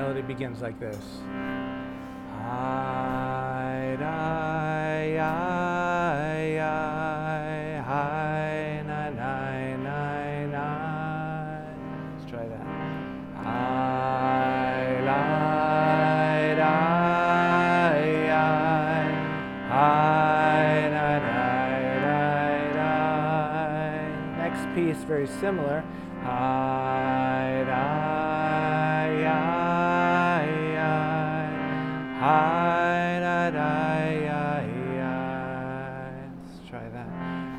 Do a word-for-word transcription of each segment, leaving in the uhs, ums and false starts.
melody begins like this. Hi, di, I, I, hi, na, na, na, na. Let's try that. Hi, li, di, I, hi, na, na, na, na. Next piece, very similar. Hi, di, I, I, hi, da, da, I, I. Let's try that.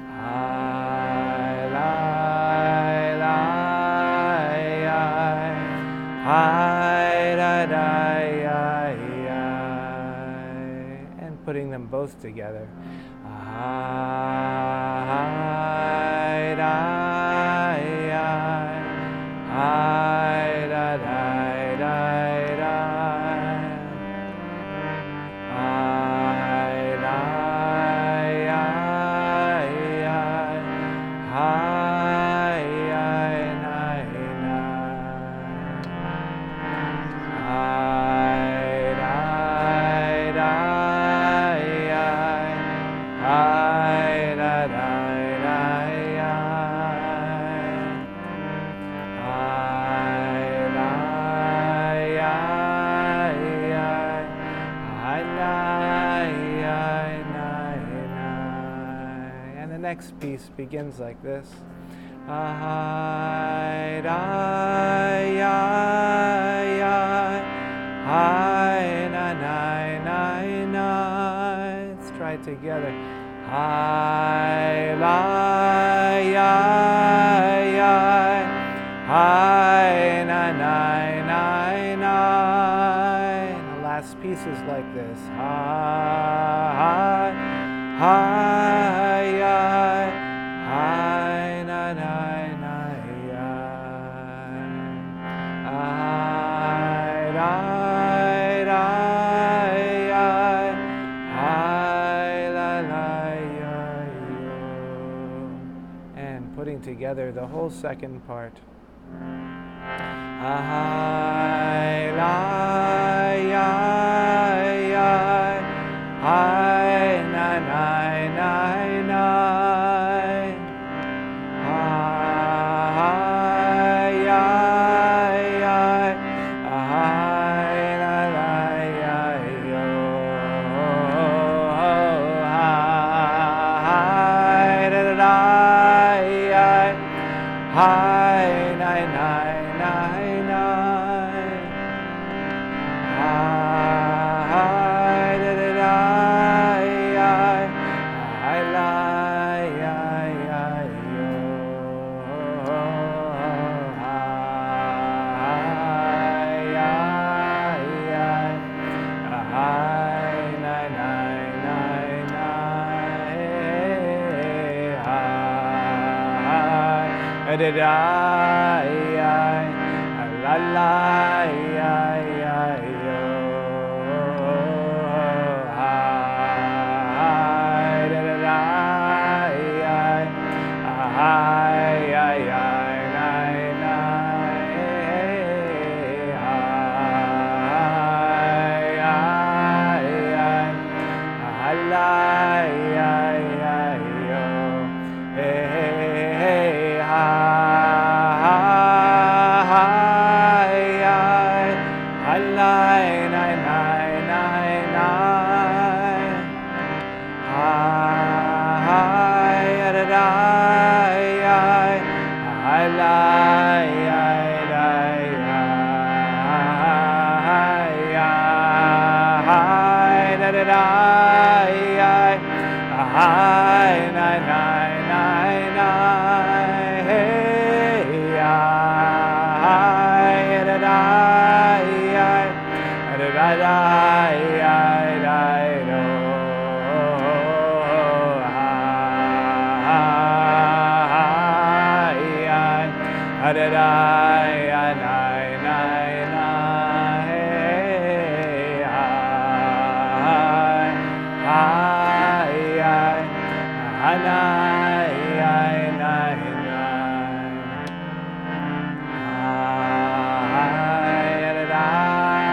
Hi, li, li, I, hi, da, da, I, I. And putting them both together. Hi, da, I, hi, da, da, da, da. Hi, li, I, I, hi, I, na, na. Hi, di, di, I, hi, da, da, da, I. Hi, li, I, I, hi, ni, I, ni, ni. And the next piece begins like this. Hi, di, I, I, hi, na, na, na, na. Let's try it together. Hi, li, I, I, hi, na, na, na, na. And the last piece is like this. Hi, hi, I, hi, na, na, na, I, di, di, I, hi, la, la, ya, yo. And putting together the whole second part. Hi, li, I, I, hi, na, na, na, na. Hi, I, I, hi, la, la, ya, yo. Hi, da, da, da, I, hi, na, na, na, na. Hi, da, da, da, I, hi, la, ya, ya, yo. Hi, I, I, hi, na, na, na, na. Hi, da, da, I, la, la, ya, ya, yo. Hi, da, da, da, I, hi, I, I, na, na. Hi, I, I, hi, la, ya, ya, yo. Hey, hey, hey, hi, I, hi, la, na, na, na, na. Hi, da, da, I, hi, la, ya, da, hi, da, da, da, I, hi, na, na, na, na. Hey, hi, da, da, I, da, da, da, I, da, do. Da, da, da, na, na, na, hey, hi, hi, hi, na, na, na, na. Hi, da, da,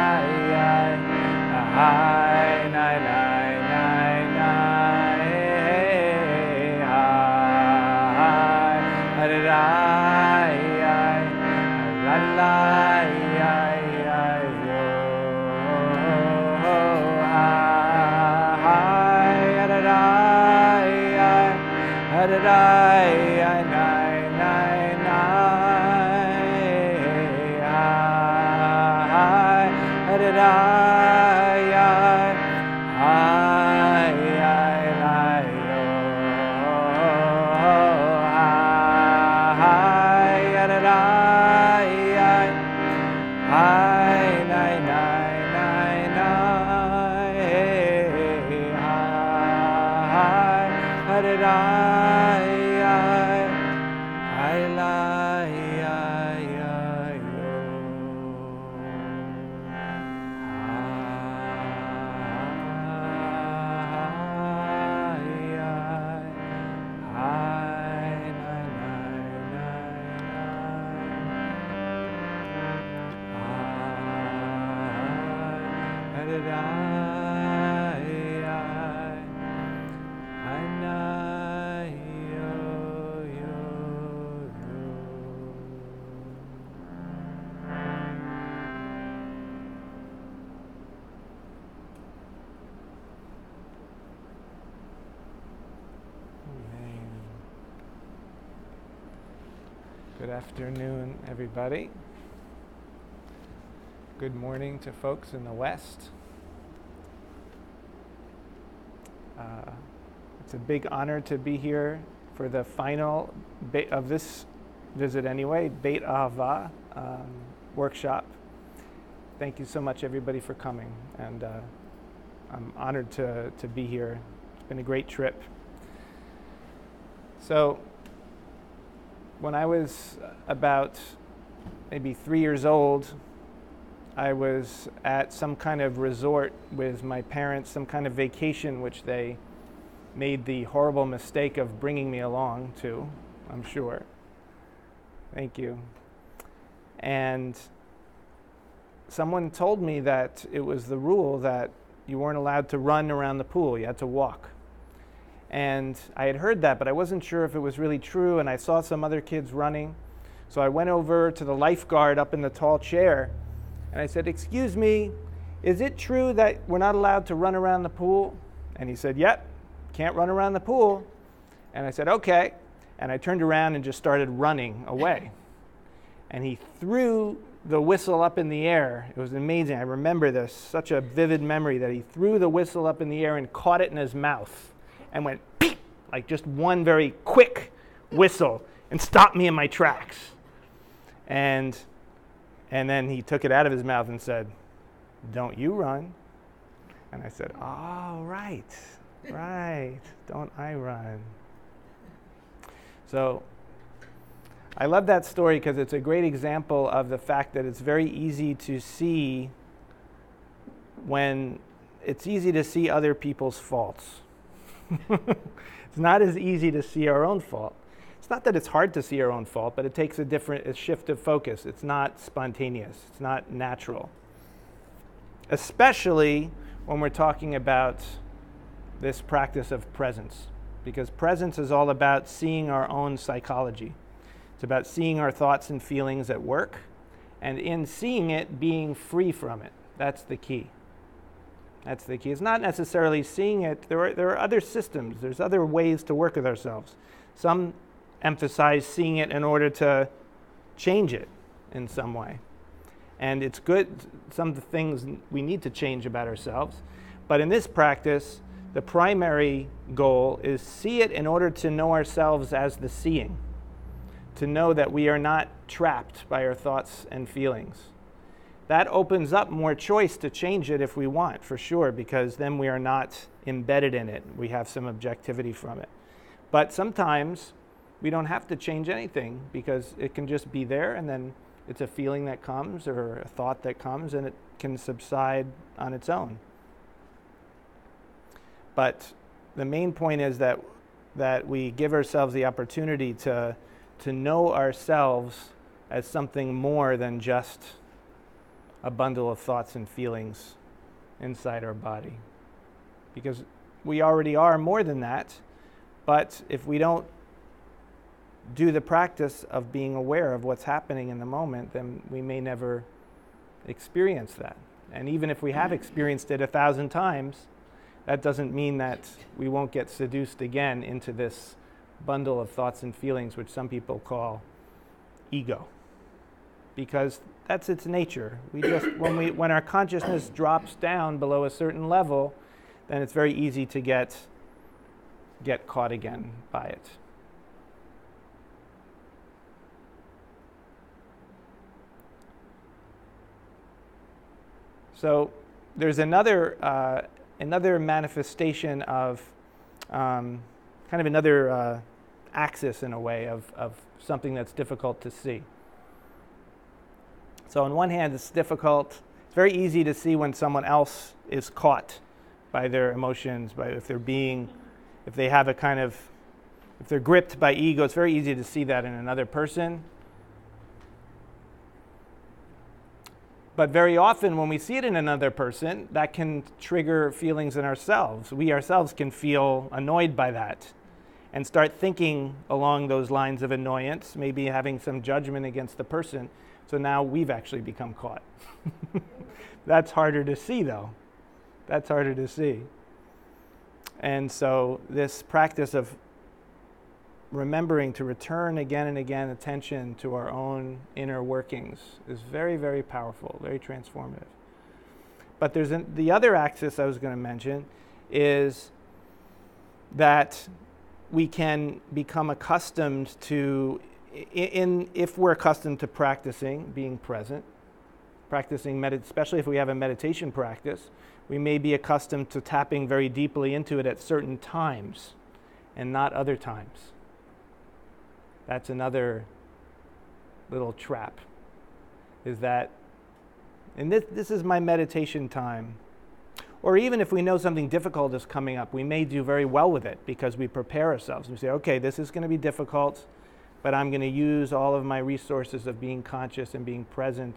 Hi, nai, nai, nai, nai. Hi, hare, nai, ai. Hi, lai, ai, ai, yo. Good afternoon, everybody. Good morning to folks in the West. Uh, it's a big honor to be here for the final Beit of this visit anyway, Beit Ahava um, workshop. Thank you so much, everybody, for coming, and uh, I'm honored to, to be here. It's been a great trip. So, when I was about maybe three years old, I was at some kind of resort with my parents, some kind of vacation, which they made the horrible mistake of bringing me along to, I'm sure. Thank you. And someone told me that it was the rule that you weren't allowed to run around the pool, you had to walk. And I had heard that, but I wasn't sure if it was really true, and I saw some other kids running. So I went over to the lifeguard up in the tall chair, and I said, "Excuse me, is it true that we're not allowed to run around the pool?" And he said, "Yep, can't run around the pool." And I said, "Okay." And I turned around and just started running away. And he threw the whistle up in the air. It was amazing. I remember this, such a vivid memory, that he threw the whistle up in the air and caught it in his mouth and went peep, like just one very quick whistle, and stopped me in my tracks. And and then he took it out of his mouth and said, "Don't you run." And I said, "Oh, right, right, don't I run." So I love that story because it's a great example of the fact that it's very easy to see when it's easy to see other people's faults. It's not as easy to see our own fault. It's not that it's hard to see our own fault, but it takes a different a shift of focus. It's not spontaneous. It's not natural. Especially when we're talking about this practice of presence, because presence is all about seeing our own psychology. It's about seeing our thoughts and feelings at work, and in seeing it, being free from it. That's the key. That's the key. It's not necessarily seeing it. There are, there are other systems. There's other ways to work with ourselves. Some emphasize seeing it in order to change it in some way. And it's good, some of the things we need to change about ourselves. But in this practice, the primary goal is see it in order to know ourselves as the seeing, to know that we are not trapped by our thoughts and feelings. That opens up more choice to change it if we want, for sure, because then we are not embedded in it. We have some objectivity from it. But sometimes we don't have to change anything because it can just be there, and then it's a feeling that comes or a thought that comes, and it can subside on its own. But the main point is that that we give ourselves the opportunity to to know ourselves as something more than just a bundle of thoughts and feelings inside our body. Because we already are more than that, but if we don't do the practice of being aware of what's happening in the moment, then we may never experience that. And even if we have experienced it a thousand times, that doesn't mean that we won't get seduced again into this bundle of thoughts and feelings, which some people call ego. Because that's its nature. We just when we when our consciousness drops down below a certain level, then it's very easy to get get caught again by it. So there's another uh, another manifestation of um, kind of another uh, axis in a way of, of something that's difficult to see. So on one hand, it's difficult. It's very easy to see when someone else is caught by their emotions, by if they're being, if they have a kind of, if they're gripped by ego. It's very easy to see that in another person. But very often when we see it in another person, that can trigger feelings in ourselves. We ourselves can feel annoyed by that and start thinking along those lines of annoyance, maybe having some judgment against the person. So now we've actually become caught. That's harder to see, though. That's harder to see. And so this practice of remembering to return again and again attention to our own inner workings is very, very powerful, very transformative. But there's an, the other axis I was going to mention is that we can become accustomed to, in, if we're accustomed to practicing being present, practicing, med- especially if we have a meditation practice, we may be accustomed to tapping very deeply into it at certain times and not other times. That's another little trap, is that, and this, this is my meditation time. Or even if we know something difficult is coming up, we may do very well with it because we prepare ourselves. We say, okay, this is going to be difficult, but I'm going to use all of my resources of being conscious and being present.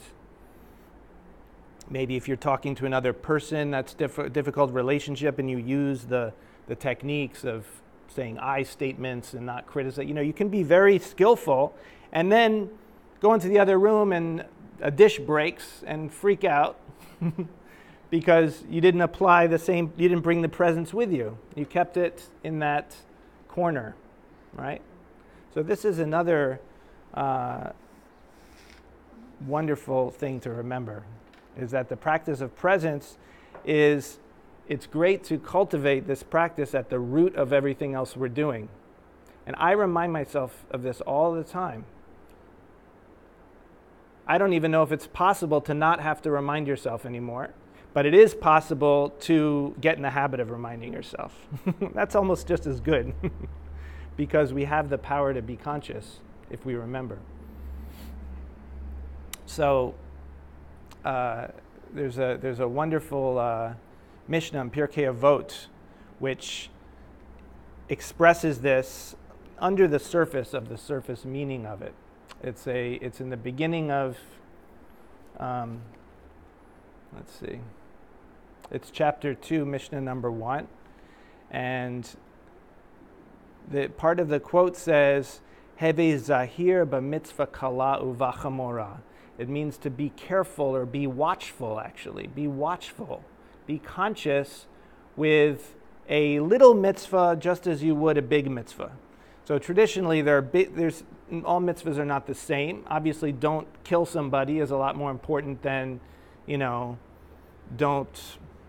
Maybe if you're talking to another person, that's diff- difficult relationship, and you use the, the techniques of saying I statements and not criticize. You know, you can be very skillful and then go into the other room and a dish breaks and freak out because you didn't apply the same, you didn't bring the presence with you. You kept it in that corner, right? So this is another uh, wonderful thing to remember, is that the practice of presence is, it's great to cultivate this practice at the root of everything else we're doing. And I remind myself of this all the time. I don't even know if it's possible to not have to remind yourself anymore, but it is possible to get in the habit of reminding yourself. That's almost just as good because we have the power to be conscious if we remember. So uh, there's a there's a wonderful uh, Mishnah in Pirkei Avot, which expresses this under the surface of the surface meaning of it. It's a it's in the beginning of, um, let's see, it's chapter two, Mishnah number one, and the part of the quote says, "Heve zahir b'mitzvah kala uvachamora." It means to be careful or be watchful. Actually, be watchful. Be conscious with a little mitzvah just as you would a big mitzvah. So traditionally, there are bi- there's all mitzvahs are not the same. Obviously, don't kill somebody is a lot more important than, you know, don't.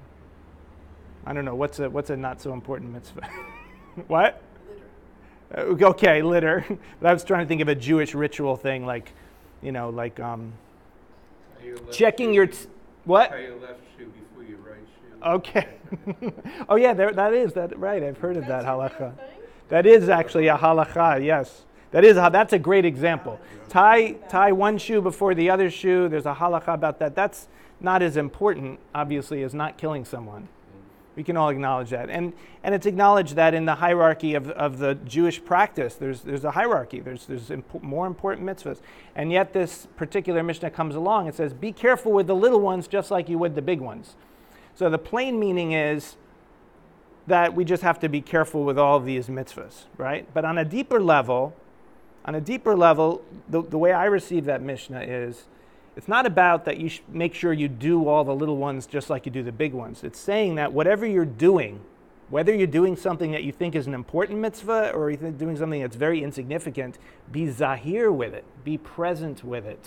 I don't know what's a what's a not so important mitzvah. What? Litter. Uh, okay, litter. But I was trying to think of a Jewish ritual thing, like, you know, like um, your checking your t- what? Tie your left shoe before your right shoe. Okay. Oh yeah, there, that is that right. I've heard of that halacha. That is actually a halacha. Yes, that is a, that's a great example. Tie tie one shoe before the other shoe. There's a halacha about that. That's not as important, obviously, as not killing someone. We can all acknowledge that, and and it's acknowledged that in the hierarchy of, of the Jewish practice, there's there's a hierarchy. There's there's imp- more important mitzvahs, and yet this particular Mishnah comes along and says, "Be careful with the little ones, just like you would the big ones." So the plain meaning is that we just have to be careful with all of these mitzvahs, right? But on a deeper level, on a deeper level, the, the way I receive that Mishnah is, it's not about that you sh- make sure you do all the little ones just like you do the big ones. It's saying that whatever you're doing, whether you're doing something that you think is an important mitzvah or you're doing something that's very insignificant, be zahir with it, be present with it,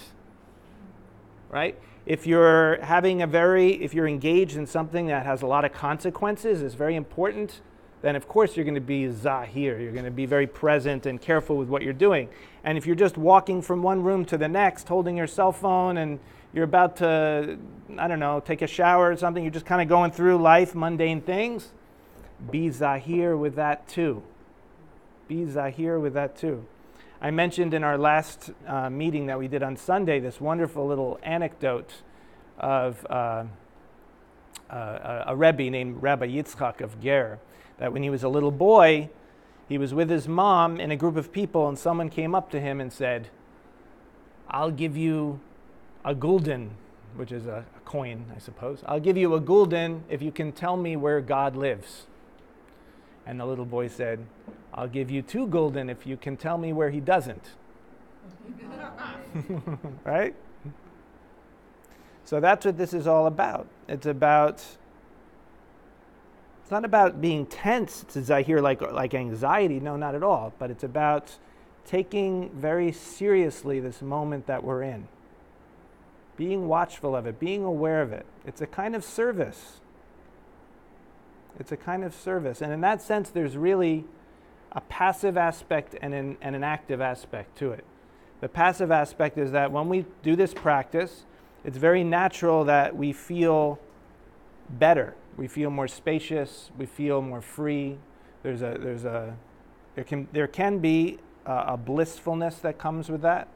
right? If you're having a very, if you're engaged in something that has a lot of consequences, it's very important then of course you're going to be zahir. You're going to be very present and careful with what you're doing. And if you're just walking from one room to the next, holding your cell phone, and you're about to, I don't know, take a shower or something, you're just kind of going through life, mundane things, be zahir with that too. Be zahir with that too. I mentioned in our last uh, meeting that we did on Sunday this wonderful little anecdote of uh, uh, a Rebbe named Rabbi Yitzchak of Ger, that when he was a little boy, he was with his mom in a group of people, and someone came up to him and said, I'll give you a gulden, which is a, a coin, I suppose. I'll give you a gulden if you can tell me where God lives. And the little boy said, I'll give you two gulden if you can tell me where he doesn't. Right? So that's what this is all about. It's about, it's not about being tense, as I hear like, like anxiety, no, not at all, but it's about taking very seriously this moment that we're in. Being watchful of it, being aware of it. It's a kind of service. It's a kind of service. And in that sense, there's really a passive aspect and an, and an active aspect to it. The passive aspect is that when we do this practice, it's very natural that we feel better. We feel more spacious. We feel more free. There's a, there's a, there can, there can be a, a blissfulness that comes with that.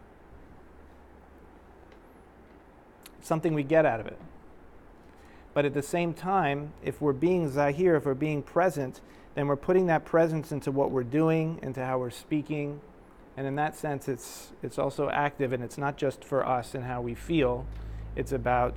Something we get out of it. But at the same time, if we're being zahir, if we're being present, then we're putting that presence into what we're doing, into how we're speaking. And in that sense, it's it's also active, and it's not just for us and how we feel. It's about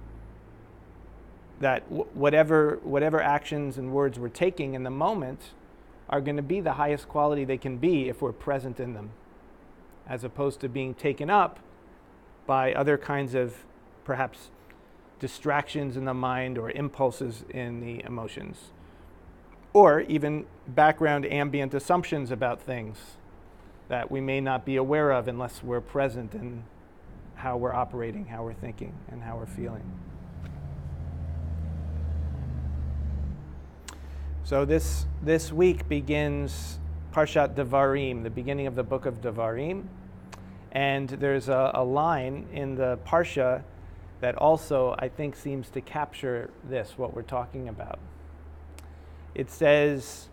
that w- whatever whatever actions and words we're taking in the moment are going to be the highest quality they can be if we're present in them, as opposed to being taken up by other kinds of perhaps distractions in the mind or impulses in the emotions, or even background ambient assumptions about things that we may not be aware of unless we're present in how we're operating, how we're thinking, and how we're feeling. So this this week begins Parshat Devarim, the beginning of the book of Devarim, and there's a, a line in the Parsha that also, I think, seems to capture this, what we're talking about. It says,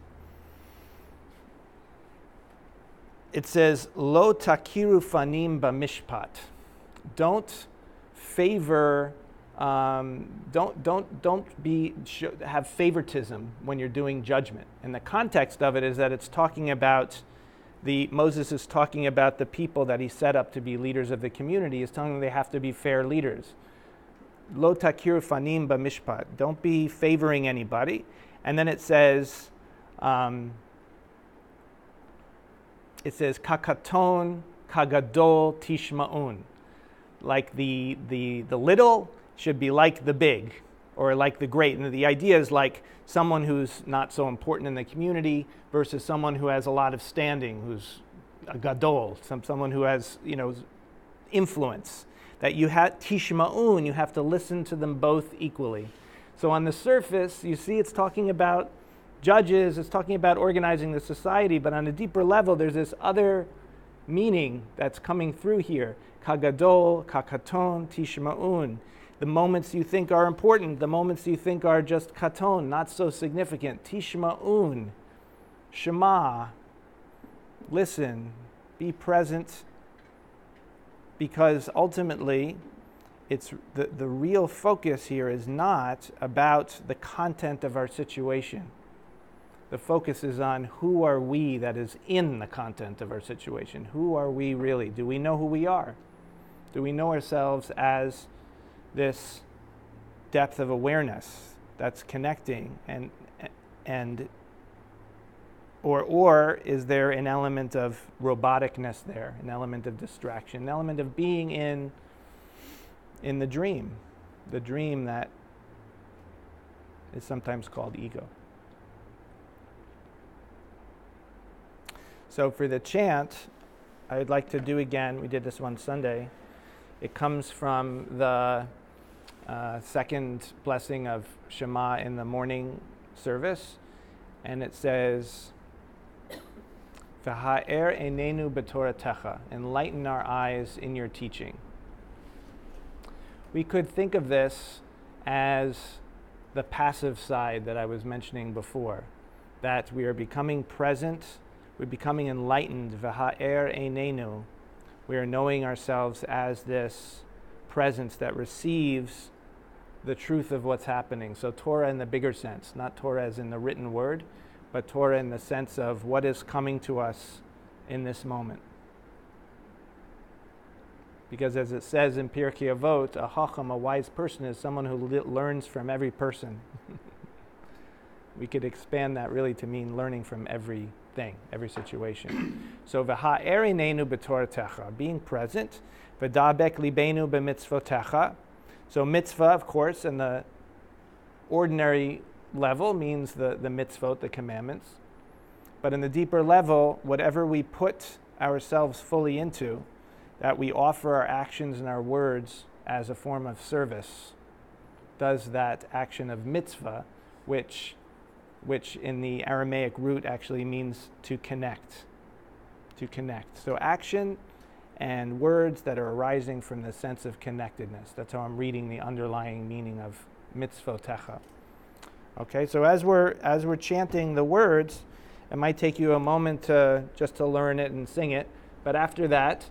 it says, Lo takiru fanim b'mishpat. Don't favor, um, don't don't don't be sh- have favoritism when you're doing judgment. And the context of it is that it's talking about the Moses is talking about the people that he set up to be leaders of the community. He's telling them they have to be fair leaders. Lo takir fanim b'mishpat. Don't be favoring anybody. And then it says, um, it says kakaton kagadol tishmaun. Like the the the little should be like the big, or like the great. And the idea is like someone who's not so important in the community versus someone who has a lot of standing, who's a gadol, some someone who has, you know, influence. That you have tishma'un, you have to listen to them both equally. So on the surface, you see it's talking about judges, it's talking about organizing the society, but on a deeper level, there's this other meaning that's coming through here. Kagadol, kakaton, tishma'un. The moments you think are important, the moments you think are just katon, not so significant. Tishma'un, shema, listen, be present, because ultimately, it's the, the real focus here is not about the content of our situation. The focus is on who are we that is in the content of our situation. Who are we really? Do we know who we are? Do we know ourselves as this depth of awareness that's connecting, and and or or is there an element of roboticness there, an element of distraction, an element of being in in the dream, the dream that is sometimes called ego. So for the chant, I would like to do again, we did this one Sunday, it comes from the uh, second blessing of Shema in the morning service. and it says, V'ha'er einenu b'toratecha, enlighten our eyes in your teaching. We could think of this as the passive side that I was mentioning before, that we are becoming present, we're becoming enlightened, v'ha'er einenu. We are knowing ourselves as this presence that receives the truth of what's happening. So Torah in the bigger sense, not Torah as in the written word, but Torah in the sense of what is coming to us in this moment. Because as it says in Pirkei Avot, a chacham, a wise person, is someone who le- learns from every person. We could expand that really to mean learning from everything, every situation. So v'ha'er einenu b'toratecha, being present, v'dabek libenu b'mitzvotecha. So mitzvah, of course, in the ordinary level means the, the mitzvot, the commandments. But in the deeper level, whatever we put ourselves fully into, that we offer our actions and our words as a form of service, does that action of mitzvah, which, which in the Aramaic root actually means to connect. To connect. So action and words that are arising from the sense of connectedness. That's how I'm reading the underlying meaning of mitzvotecha. Okay, so as we're as we're chanting the words, it might take you a moment to just to learn it and sing it, but after that,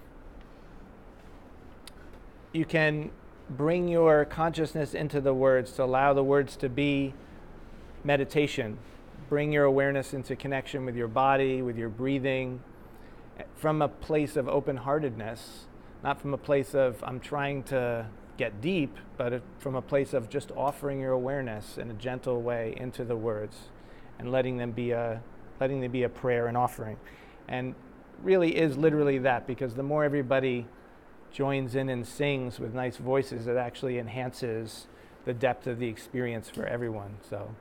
you can bring your consciousness into the words to allow the words to be meditation. Bring your awareness into connection with your body, with your breathing, from a place of open-heartedness, not from a place of I'm trying to get deep, but from a place of just offering your awareness in a gentle way into the words and letting them be a letting them be a prayer and offering. And really is literally that, because the more everybody joins in and sings with nice voices, it actually enhances the depth of the experience for everyone. So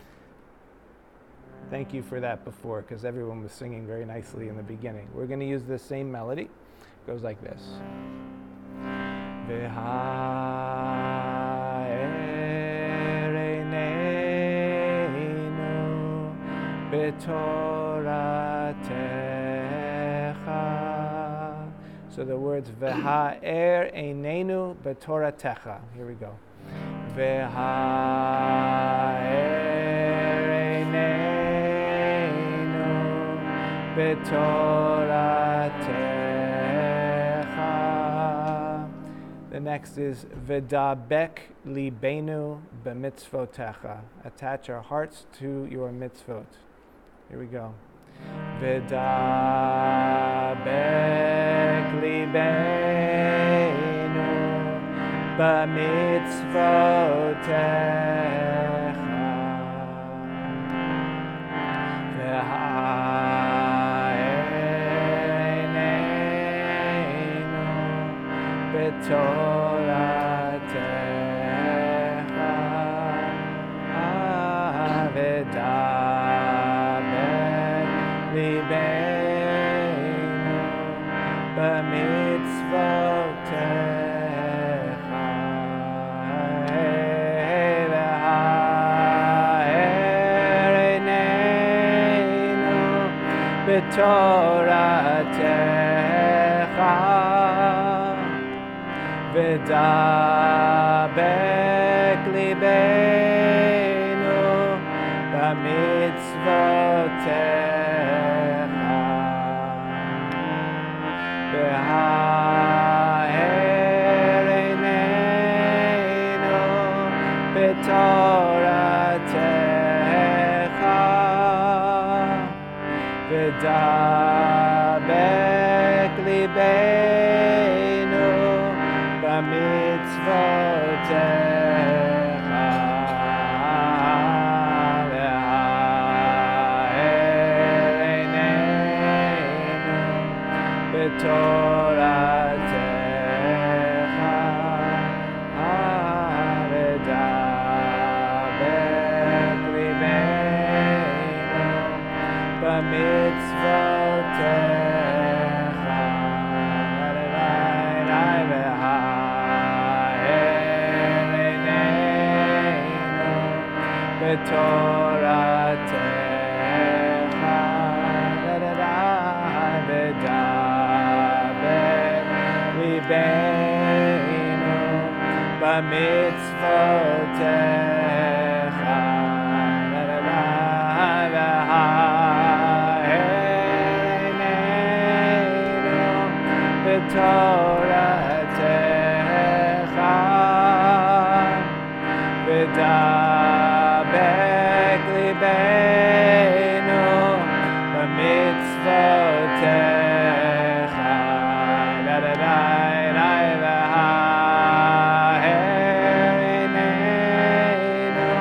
thank you for that before, because everyone was singing very nicely in the beginning. We're going to use this same melody. It goes like this. V'ha'er einenu b'toratecha. So the words v'ha'er einenu b'toratecha. Here we go. V'ha'er einenu b'toratecha. The next is v'dabek libenu b'mitzvotecha. Attach our hearts to your mitzvot. Here we go. V'dabek libenu b'mitzvotecha. Toratecha v'dabek libenu b'mitzvotecha v'ha'er einenu b'toratecha v'dabek libenu b'mitzvotecha v'ha'er einenu b'toratecha v'dabek libenu b'mitzvotecha v'ha'er einenu b'toratecha v'dabek libenu b'mitzvotecha. Toratecha b'mitzvotecha v'ha'eneinu b'toratecha v'dabek libeinu b'mitzvotecha v'ha'eneinu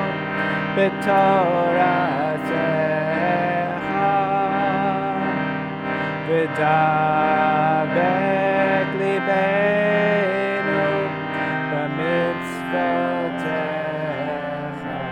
b'toratecha v'dabek libeinu b'mitzvotecha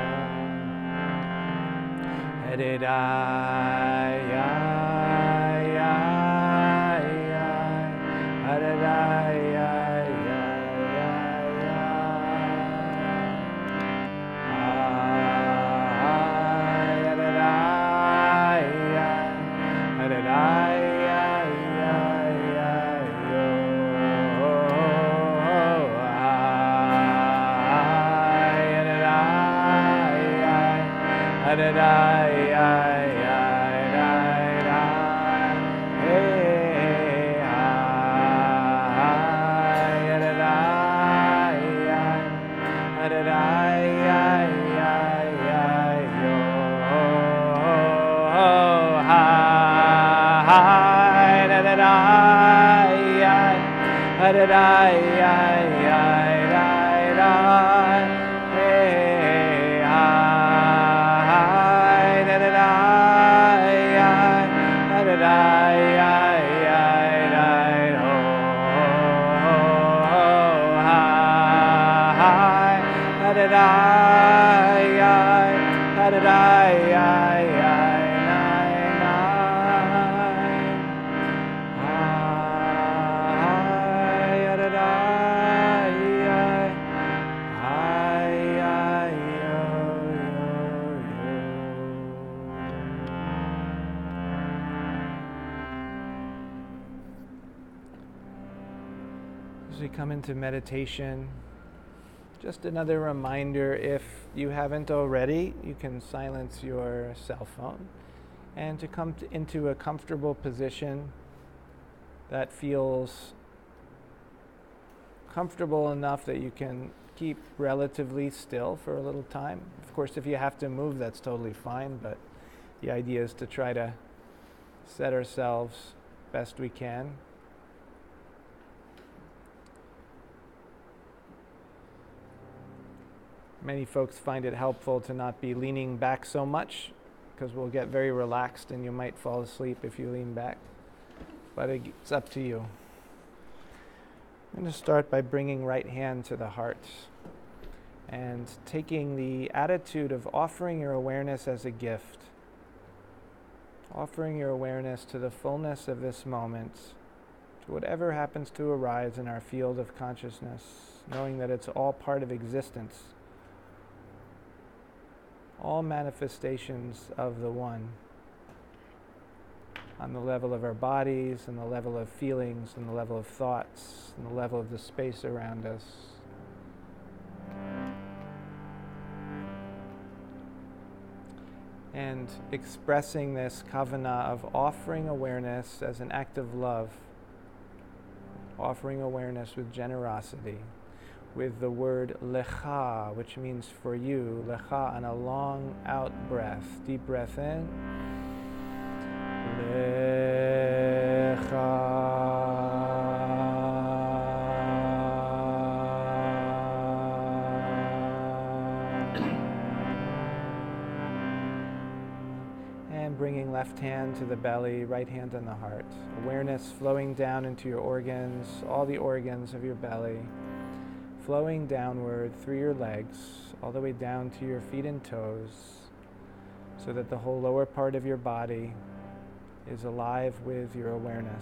As we come into meditation, just another reminder, if you haven't already, you can silence your cell phone and to come to, into a comfortable position that feels comfortable enough that you can keep relatively still for a little time. Of course, if you have to move, that's totally fine, but the idea is to try to set ourselves best we can. Many folks find it helpful to not be leaning back so much because we'll get very relaxed and you might fall asleep if you lean back. But it's up to you. I'm going to start by bringing right hand to the heart and taking the attitude of offering your awareness as a gift. Offering your awareness to the fullness of this moment, to whatever happens to arise in our field of consciousness, knowing that it's all part of existence. All manifestations of the One on the level of our bodies, and the level of feelings, and the level of thoughts, and the level of the space around us. And expressing this kavanah of offering awareness as an act of love, offering awareness with generosity, with the word lecha, which means for you, lecha, and a long out breath. Deep breath in. And bringing left hand to the belly, right hand on the heart. Awareness flowing down into your organs, all the organs of your belly, flowing downward through your legs, all the way down to your feet and toes, so that the whole lower part of your body is alive with your awareness.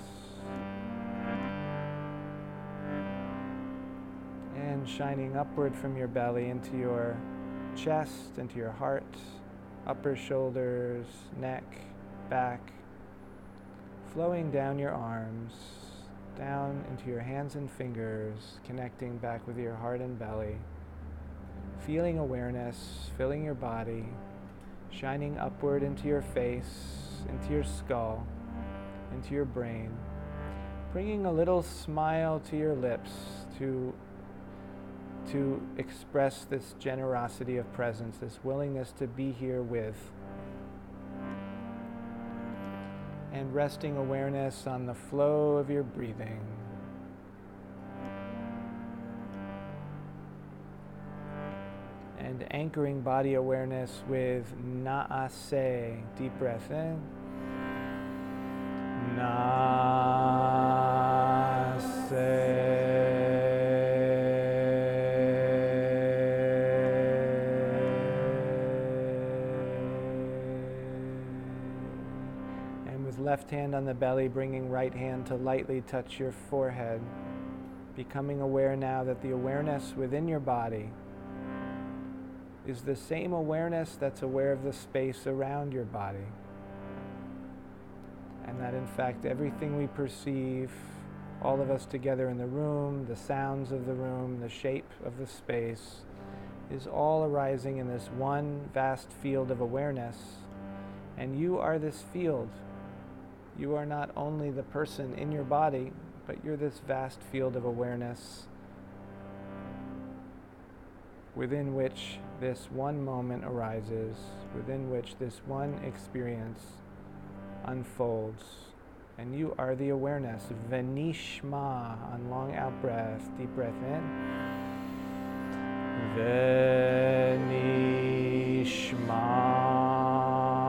And shining upward from your belly into your chest, into your heart, upper shoulders, neck, back, flowing down your arms, down into your hands and fingers, connecting back with your heart and belly, feeling awareness, filling your body, shining upward into your face, into your skull, into your brain, bringing a little smile to your lips to, to express this generosity of presence, this willingness to be here with. And resting awareness on the flow of your breathing. And anchoring body awareness with Na'ase, deep breath in. And with left hand on the belly, bringing right hand to lightly touch your forehead, becoming aware now that the awareness within your body is the same awareness that's aware of the space around your body. And that in fact everything we perceive, all of us together in the room, the sounds of the room, the shape of the space, is all arising in this one vast field of awareness. And you are this field. You are not only the person in your body, but you're this vast field of awareness within which this one moment arises, within which this one experience unfolds. And you are the awareness. Venishma, on long out breath, deep breath in. Venishma.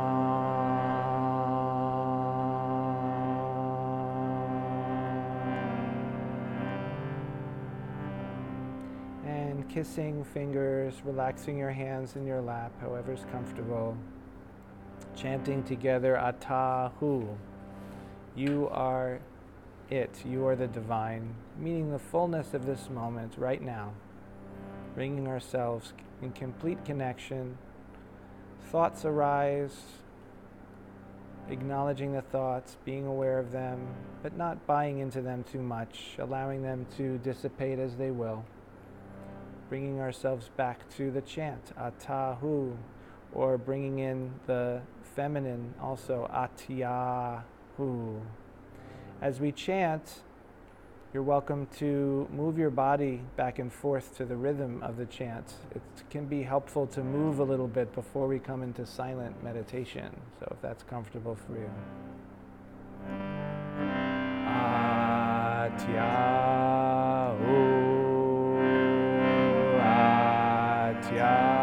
And kissing fingers, relaxing your hands in your lap, however's comfortable. Chanting together, Atahu. You are it. You are the divine, meaning the fullness of this moment right now. Bringing ourselves in complete connection. Thoughts arise, acknowledging the thoughts, being aware of them, but not buying into them too much, allowing them to dissipate as they will. Bringing ourselves back to the chant, Atahu, or bringing in the feminine also, Atyahu. As we chant, you're welcome to move your body back and forth to the rhythm of the chant. It can be helpful to move a little bit before we come into silent meditation, so if that's comfortable for you. Atyahu, Atyahu.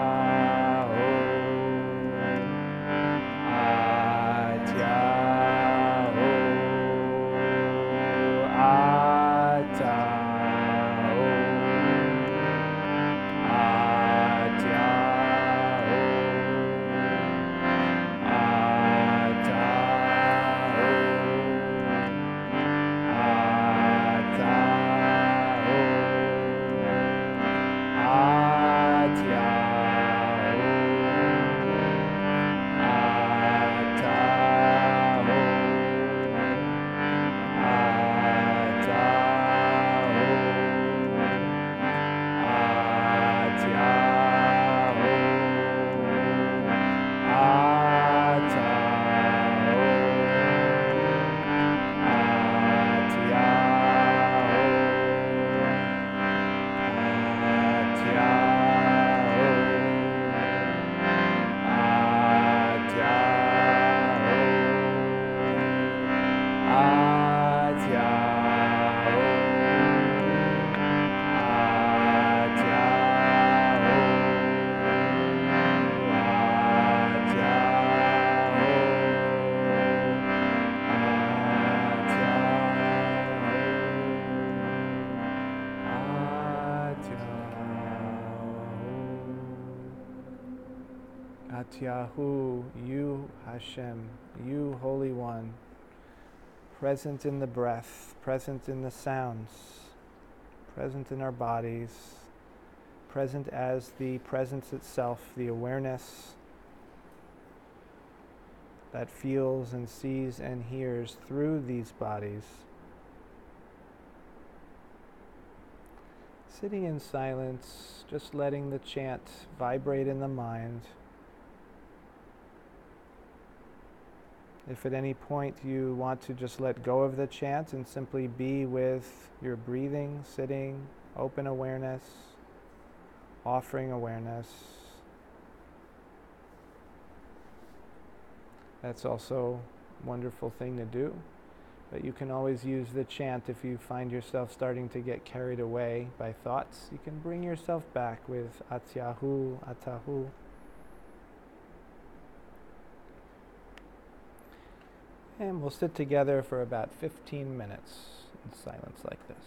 Atyahu, you Hashem, you Holy One, present in the breath, present in the sounds, present in our bodies, present as the presence itself, the awareness that feels and sees and hears through these bodies. Sitting in silence, just letting the chant vibrate in the mind. If at any point you want to just let go of the chant and simply be with your breathing, sitting, open awareness, offering awareness, that's also a wonderful thing to do. But you can always use the chant if you find yourself starting to get carried away by thoughts. You can bring yourself back with Atyahu, Atahu. And we'll sit together for about fifteen minutes in silence like this.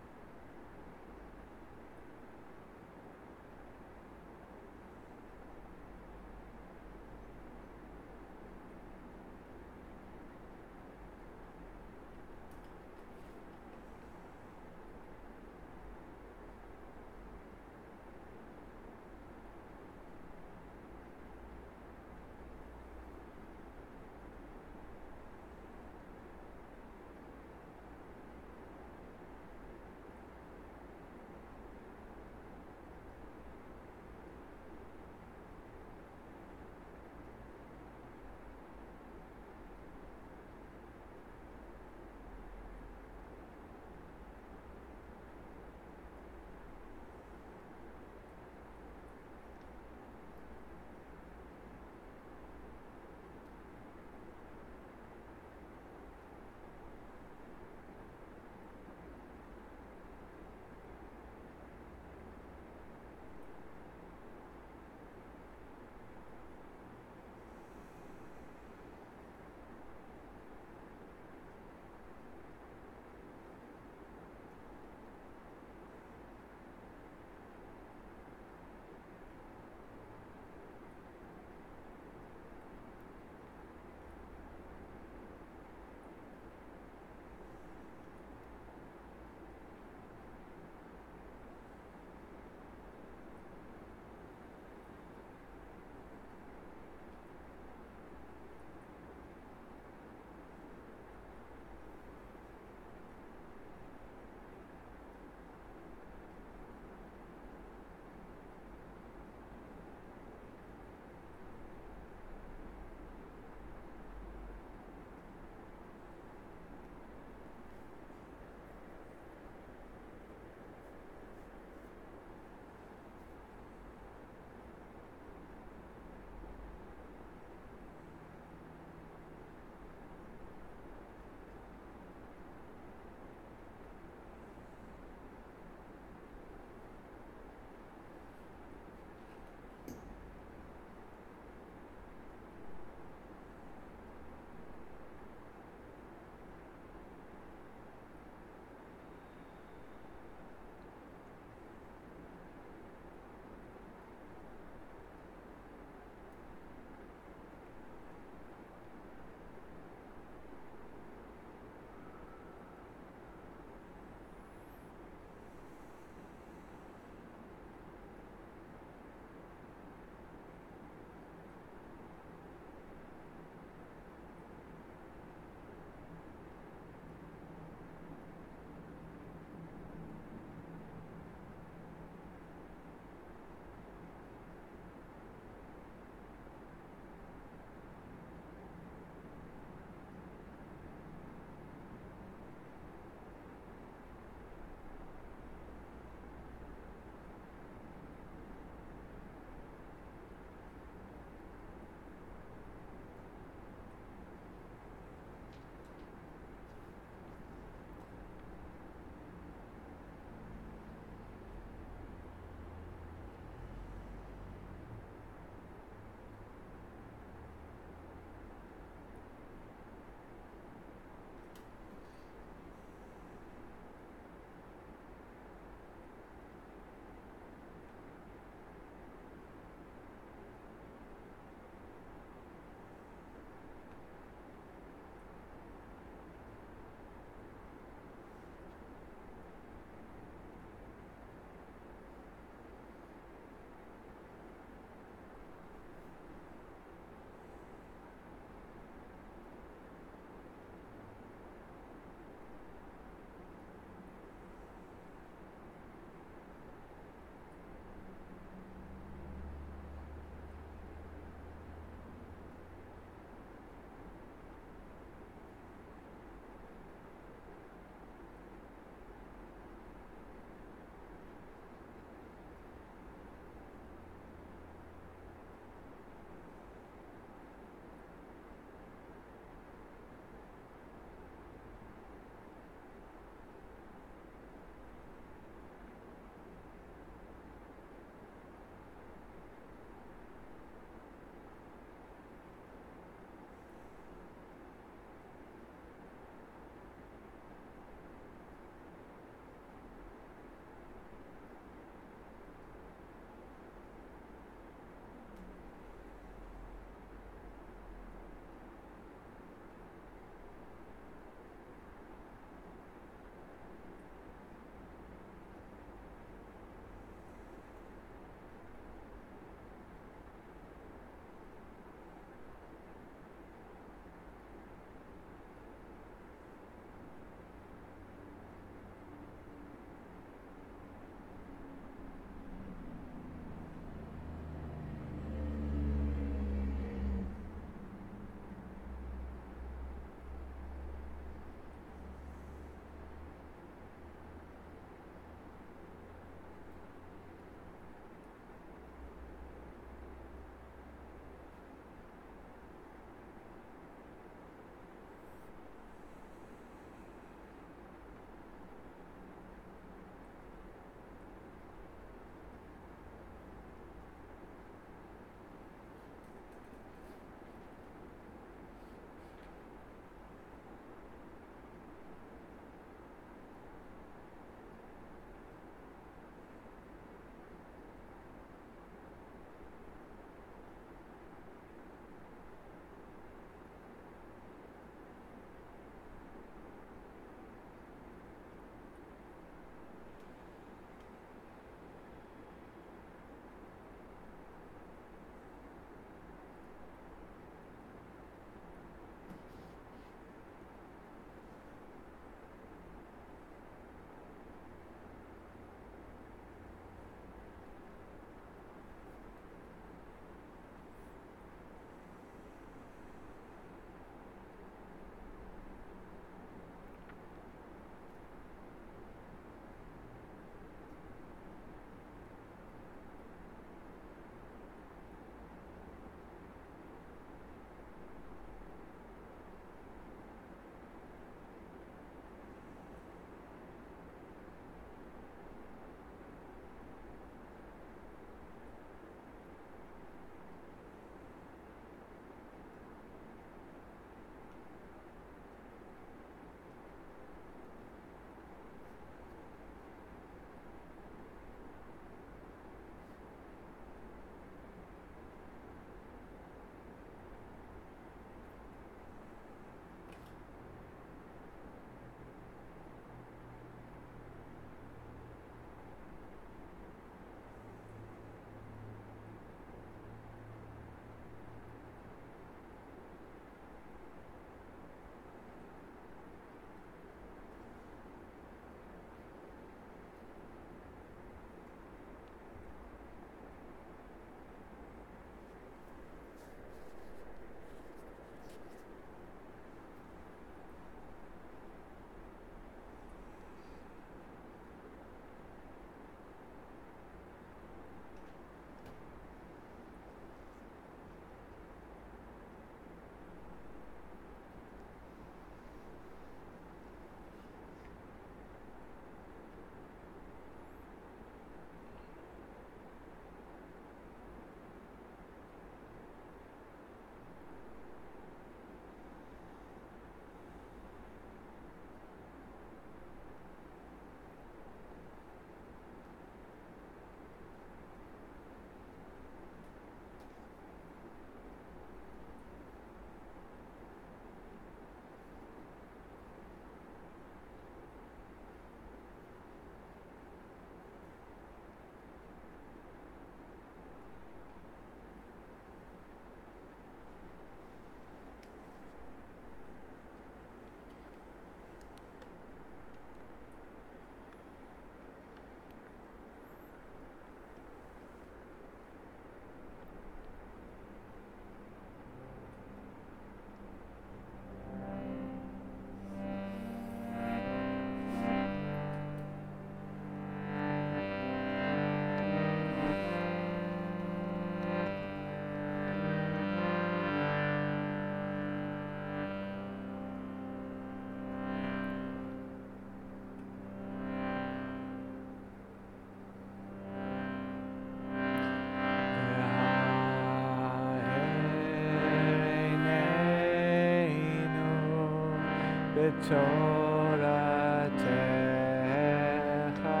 b'toratecha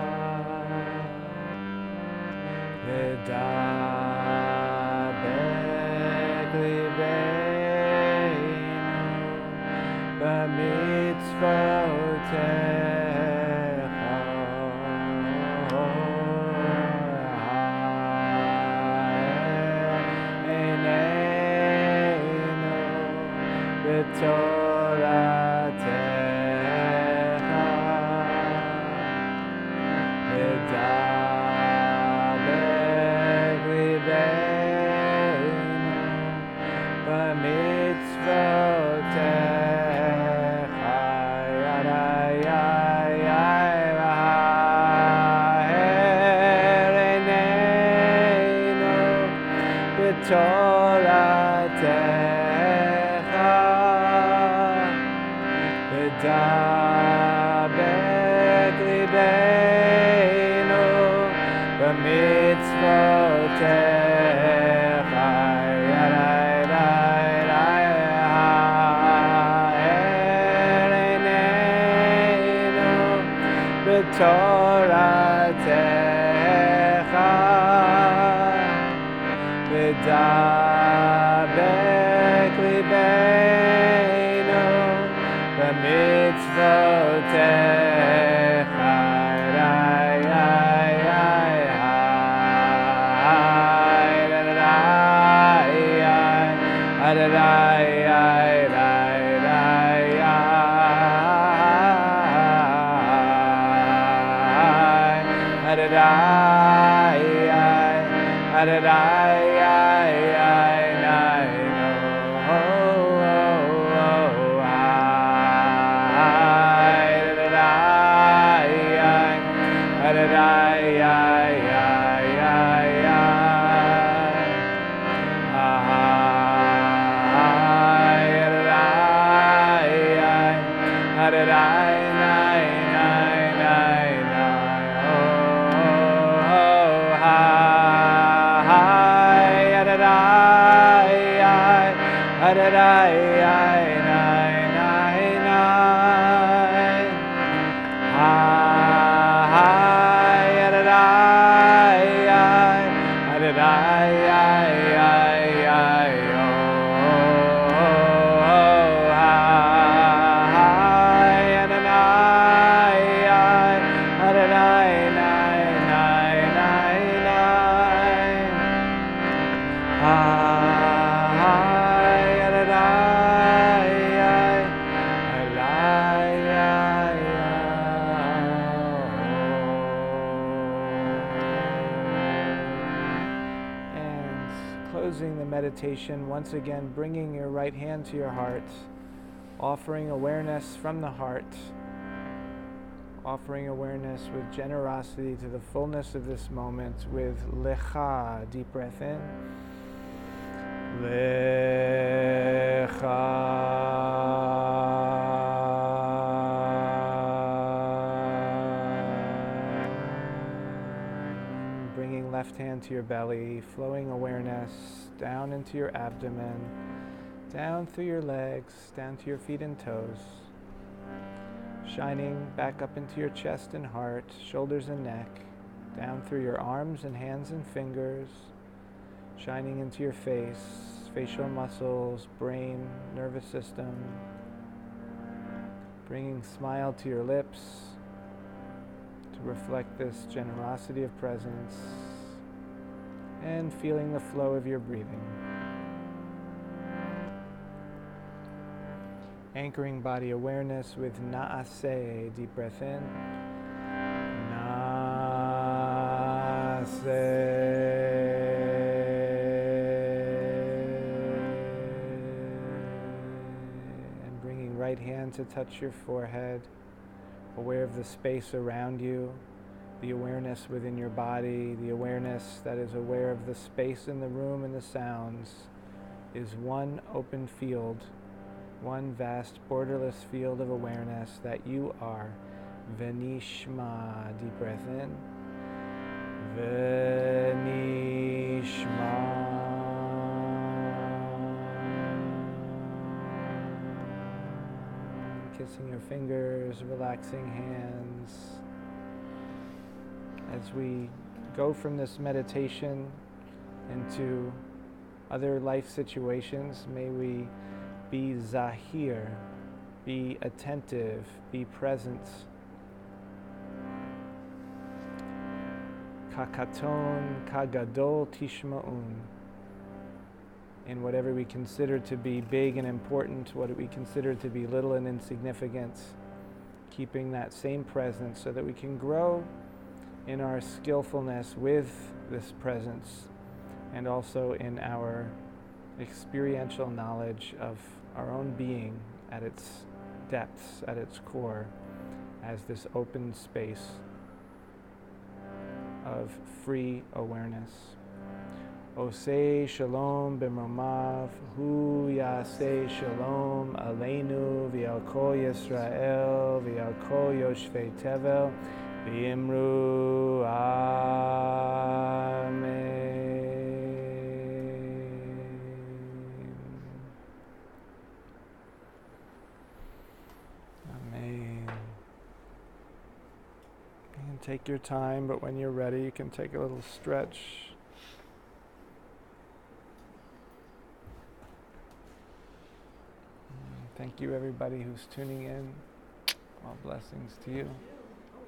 v'dabek libeinu b'mitzvotecha Toratecha v'dabek libeinu b'mitzvotecha yadayai v'haher eineinu b'toratecha v'dabek libeinu b'mitzvotecha haher eineinu b'toratecha v'dabek libeinu b'mitzvotecha Meditation, once again bringing your right hand to your heart, offering awareness from the heart, offering awareness with generosity to the fullness of this moment with Lecha, deep breath in, Lecha. Left hand to your belly, flowing awareness down into your abdomen, down through your legs, down to your feet and toes, shining back up into your chest and heart, shoulders and neck, down through your arms and hands and fingers, shining into your face, facial muscles, brain, nervous system, bringing smile to your lips to reflect this generosity of presence, and feeling the flow of your breathing. Anchoring body awareness with Na'aseh, deep breath in. And bringing right hand to touch your forehead, aware of the space around you, the awareness within your body, the awareness that is aware of the space in the room and the sounds, is one open field, one vast borderless field of awareness that you are. V'nishma, deep breath in. V'nishma. kissing your fingers, relaxing hands. As we go from this meditation into other life situations, may we be zahir, be attentive, be present. Kakaton kagadol tishma'un. In whatever we consider to be big and important, what we consider to be little and insignificant, keeping that same presence so that we can grow in our skillfulness with this presence and also in our experiential knowledge of our own being at its depths, at its core, as this open space of free awareness. Oseh shalom b'mromav, hu yaseh shalom aleinu v'al kol Yisrael v'al kol yoshvei tevel v'imru amen. Amen. You can take your time, but when you're ready, you can take a little stretch. Thank you, everybody who's tuning in. All blessings to you.